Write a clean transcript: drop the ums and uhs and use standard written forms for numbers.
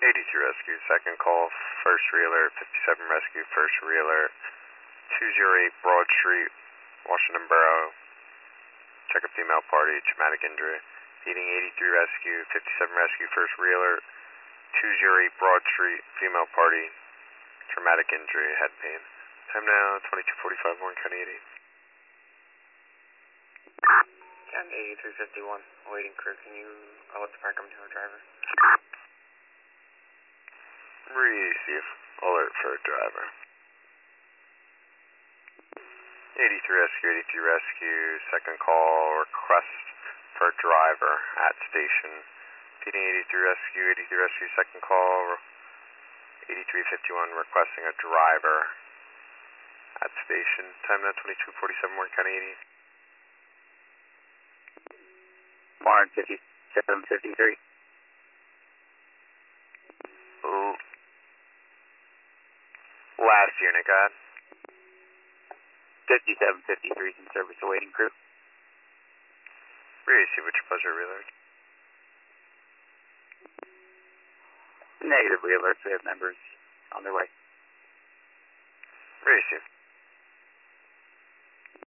82 Rescue, second call, first reeler, 57 Rescue, first reeler, 208 Broad Street, Washington Borough. Check a female party, traumatic injury. Heating 83 Rescue, 57 Rescue, first reeler, 208 Broad Street, female party, traumatic injury, head pain. Time now, 22:45, Warren County 80. 10-8351, awaiting crew. Can you let the fire company know our driver? Receive. Alert for driver. 83 Rescue, 83 Rescue, second call, request for driver at station. Feeding 83 Rescue, 83 Rescue, second call, 8351, requesting a driver at station. Time now 22:47, Warren County 80. Warren 5753. Last unit, go ahead. 5753 is in service, awaiting crew. Receive with your pleasure, reload. Negative re-alerts, we have members on their way. Receive.